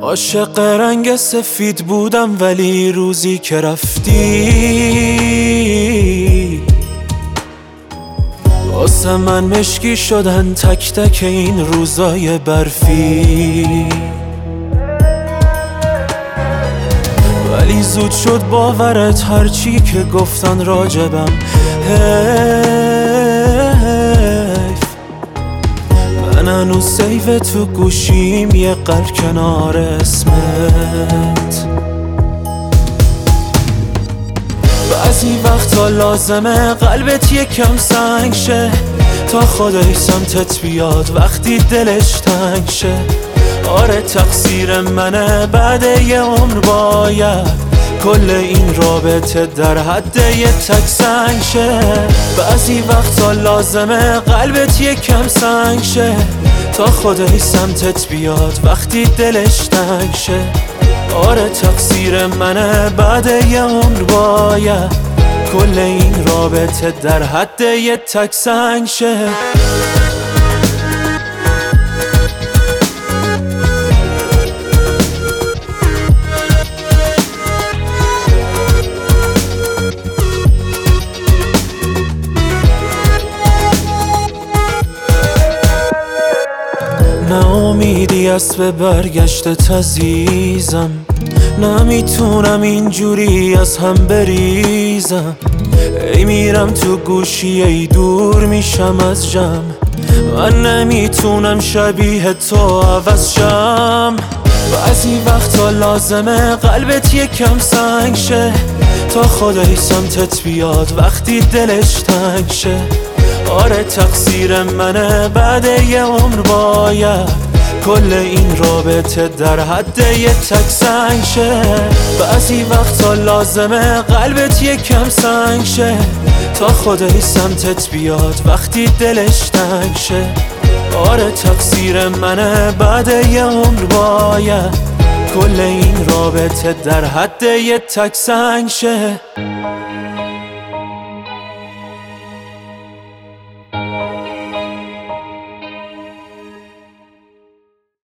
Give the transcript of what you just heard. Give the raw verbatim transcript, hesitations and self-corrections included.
عاشق رنگ سفید بودم ولی روزی که رفتی واسه من مشکی شدن تک تک این روزای برفی. ولی زود شد باورت هرچی که گفتن راجبم حیف. من هنوز سیو تو گوشیم یه قلب کنار اسمت. بعضی وقتا لازمه قلبت یکم سنگ شه تا خدای سمتت بیاد وقتی دلش تنگ شه. آره تقصیر منه بعد یه عمر باید کل این رابطه در حد یه تک سنگ شه. بعضی وقتا لازمه قلبت یکم سنگ شه تا خدای سمتت بیاد وقتی دلش تنگ شه. آره تقصیر منه بعد یه عمر باید کل این رابطه در حد یه تک سنگ شه. نه امیدی است به برگشتت عزیزم، نمیتونم اینجوری از هم بریزم. ای میرم تو گوشی ای دور میشم از جمع، من نمیتونم شبیه تو عوض شم. بعضی وقتا لازمه قلبت یکم سنگ شه تا خدای سمتت بیاد وقتی دلش تنگ شه. آره تقصیر منه بعد یه عمر باید کل این رابطه در حد یه تک سنگ شه. بعضی وقتا لازمه قلبت یکم سنگ شه تا خدای سمتت بیاد وقتی دلش تنگ شه. آره تقصیر منه بعد یه عمر باید کل این رابطه در حد یه تک سنگ شه.